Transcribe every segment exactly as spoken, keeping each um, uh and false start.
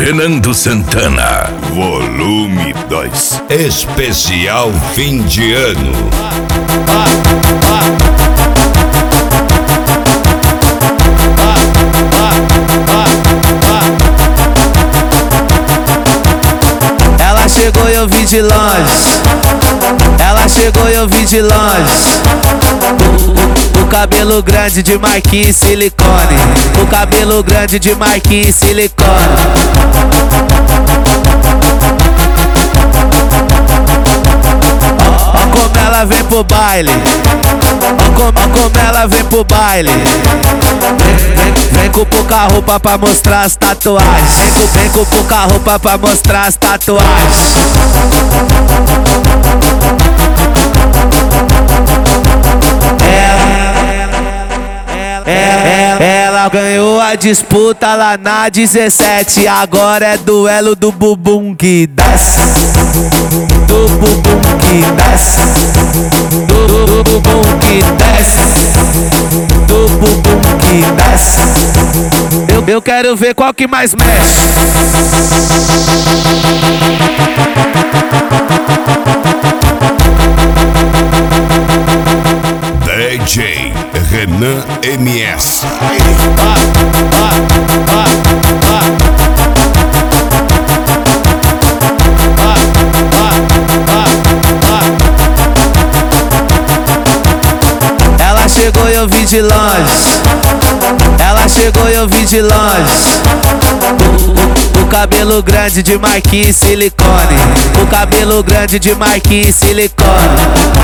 Fernando Santana, volume dois. Especial fim de ano. Ela chegou e eu vi de longe. Ela chegou e eu vi de longe. O, o, o cabelo grande de marquinhos e silicone. O cabelo grande de marquinhos e silicone. Ó, ó como ela vem pro baile. Ó como, ó como ela vem pro baile. Vem, vem, vem com pouca roupa pra mostrar as tatuagens. Vem com, vem com pouca roupa pra mostrar as tatuagens. Ela ganhou a disputa lá na dezessete. Agora é duelo do bumbum que desce. Do bumbum que desce. Do, do, do bumbum que desce. Do bumbum que desce. Eu, eu quero ver qual que mais mexe. D J Renan M S. Ela chegou e eu vi de longe. Ela chegou e eu vi de longe. O, o, o cabelo grande de marquinhos e silicone. O cabelo grande de marquinhos e silicone.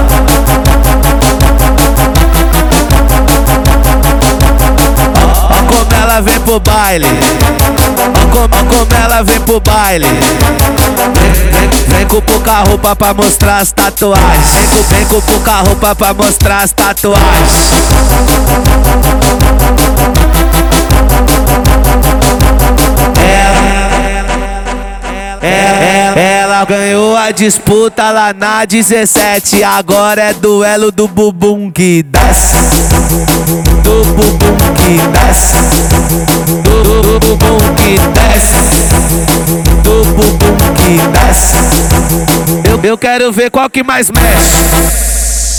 Ó como ela vem pro baile. Ó como, ó como ela vem pro baile. Vem, vem, vem com pouca roupa pra mostrar as tatuagens. Vem com, vem com pouca roupa pra mostrar as tatuagens. Ela, ela ganhou a disputa lá na dezessete. Agora é duelo do bumbum que desce. Do bumbum que desce. Do, do, do bumbum que desce. Do bumbum que desce. Eu, eu quero ver qual que mais mexe.